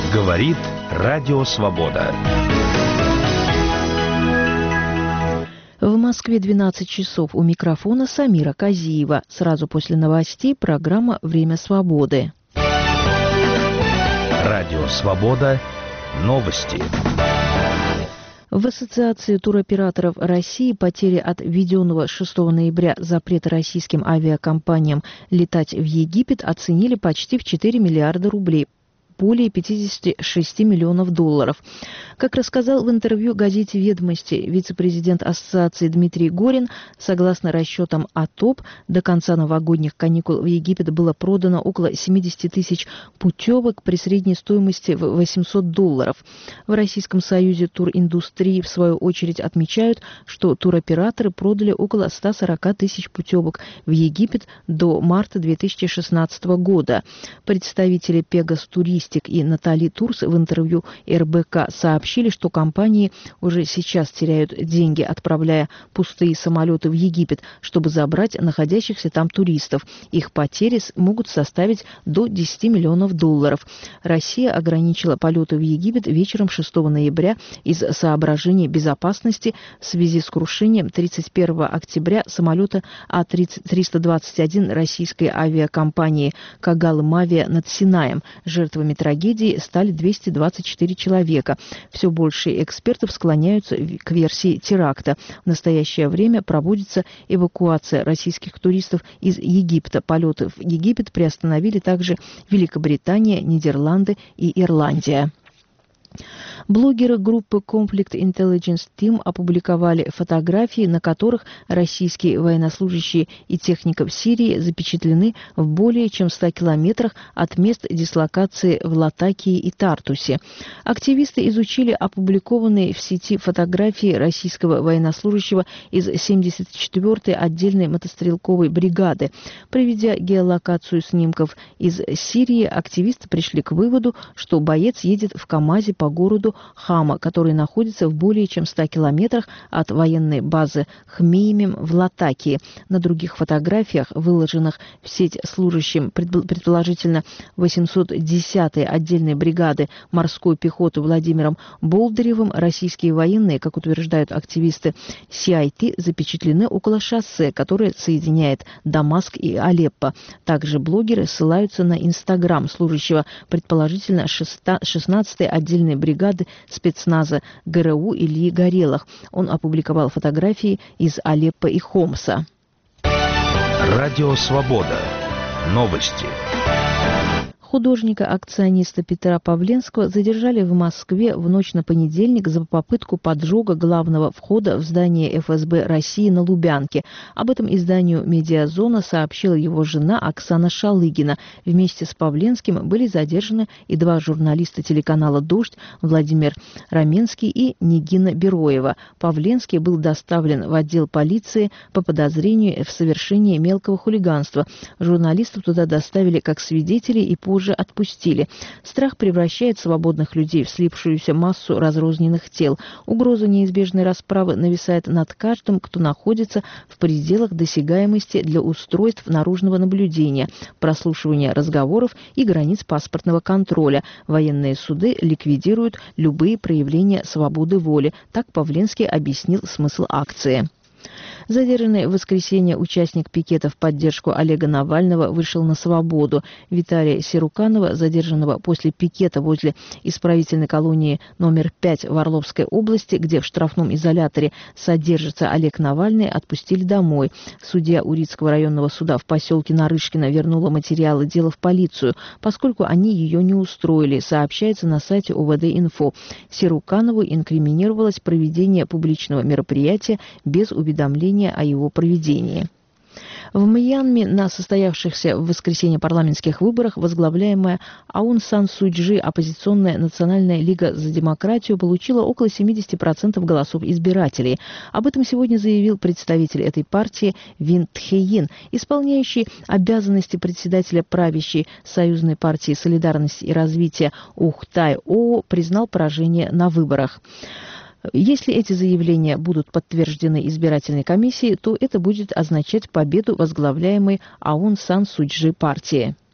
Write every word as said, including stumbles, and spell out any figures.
Говорит Радио Свобода. В Москве двенадцать часов. У микрофона Самира Казиева. Сразу после новостей программа «Время свободы». Радио Свобода. Новости. В Ассоциации туроператоров России потери от введенного шестого ноября запрета российским авиакомпаниям летать в Египет оценили почти в четыре миллиарда рублей. Более пятьдесят шесть миллионов долларов. Как рассказал в интервью газете «Ведомости» вице-президент Ассоциации Дмитрий Горин, согласно расчетам АТОП, до конца новогодних каникул в Египет было продано около семьдесят тысяч путевок при средней стоимости в восемьсот долларов. В Российском союзе туриндустрии, в свою очередь, отмечают, что туроператоры продали около ста сорока тысяч путевок в Египет до марта две тысячи шестнадцатого года. Представители Пегас Туристик и Натали Турс в интервью эр бэ ка сообщили, что компании уже сейчас теряют деньги, отправляя пустые самолеты в Египет, чтобы забрать находящихся там туристов. Их потери могут составить до десяти миллионов долларов. Россия ограничила полеты в Египет вечером шестого ноября из соображений безопасности в связи с крушением тридцать первого октября самолета А триста двадцать один российской авиакомпании «Кагал-Мавия» над Синаем. Жертвами трагедии стали двести двадцать четыре человека. Все больше экспертов склоняются к версии теракта. В настоящее время проводится эвакуация российских туристов из Египта. Полеты в Египет приостановили также Великобритания, Нидерланды и Ирландия. Блогеры группы Conflict Intelligence Team опубликовали фотографии, на которых российские военнослужащие и техника в Сирии запечатлены в более чем ста километрах от мест дислокации в Латакии и Тартусе. Активисты изучили опубликованные в сети фотографии российского военнослужащего из семьдесят четвёртой отдельной мотострелковой бригады. Проведя геолокацию снимков из Сирии, активисты пришли к выводу, что боец едет в КАМАЗе по городу Хама, который находится в более чем ста километрах от военной базы Хмеймим в Латакии. На других фотографиях, выложенных в сеть служащим предположительно восемьсот десятой отдельной бригады морской пехоты Владимиром Болдыревым, российские военные, как утверждают активисты си ай ти, запечатлены около шоссе, которое соединяет Дамаск и Алеппо. Также блогеры ссылаются на Инстаграм служащего предположительно шестнадцатой отдельной бригады спецназа гэ эр у Ильи Горелых. Он опубликовал фотографии из Алеппо и Хомса. Радио Свобода. Новости. Художника-акциониста Петра Павленского задержали в Москве в ночь на понедельник за попытку поджога главного входа в здание эф эс бэ России на Лубянке. Об этом изданию «Медиазона» сообщила его жена Оксана Шалыгина. Вместе с Павленским были задержаны и два журналиста телеканала «Дождь» Владимир Раменский и Нигина Бероева. Павленский был доставлен в отдел полиции по подозрению в совершении мелкого хулиганства. Журналистов туда доставили как свидетелей и позже уже отпустили. Страх превращает свободных людей в слипшуюся массу разрозненных тел. Угроза неизбежной расправы нависает над каждым, кто находится в пределах досягаемости для устройств наружного наблюдения, прослушивания разговоров и границ паспортного контроля. Военные суды ликвидируют любые проявления свободы воли. Так Павленский объяснил смысл акции. Задержанный в воскресенье участник пикета в поддержку Олега Навального вышел на свободу. Виталия Сируканова, задержанного после пикета возле исправительной колонии номер пять в Орловской области, где в штрафном изоляторе содержится Олег Навальный, отпустили домой. Судья Урицкого районного суда в поселке Нарышкино вернула материалы дела в полицию, поскольку они ее не устроили, сообщается на сайте о вэ дэ-инфо. Сируканову инкриминировалось проведение публичного мероприятия без уведомления о его проведении. В Мьянме на состоявшихся в воскресенье парламентских выборах возглавляемая Аун Сан Су Чжи оппозиционная Национальная лига за демократию получила около семидесяти процентов голосов избирателей. Об этом сегодня заявил представитель этой партии Вин Тхеин, исполняющий обязанности председателя правящей союзной партии «Солидарность и развитие» Ух Тай Оо признал поражение на выборах. Если эти заявления будут подтверждены избирательной комиссией, то это будет означать победу возглавляемой Аун Сан Су Чжи партии.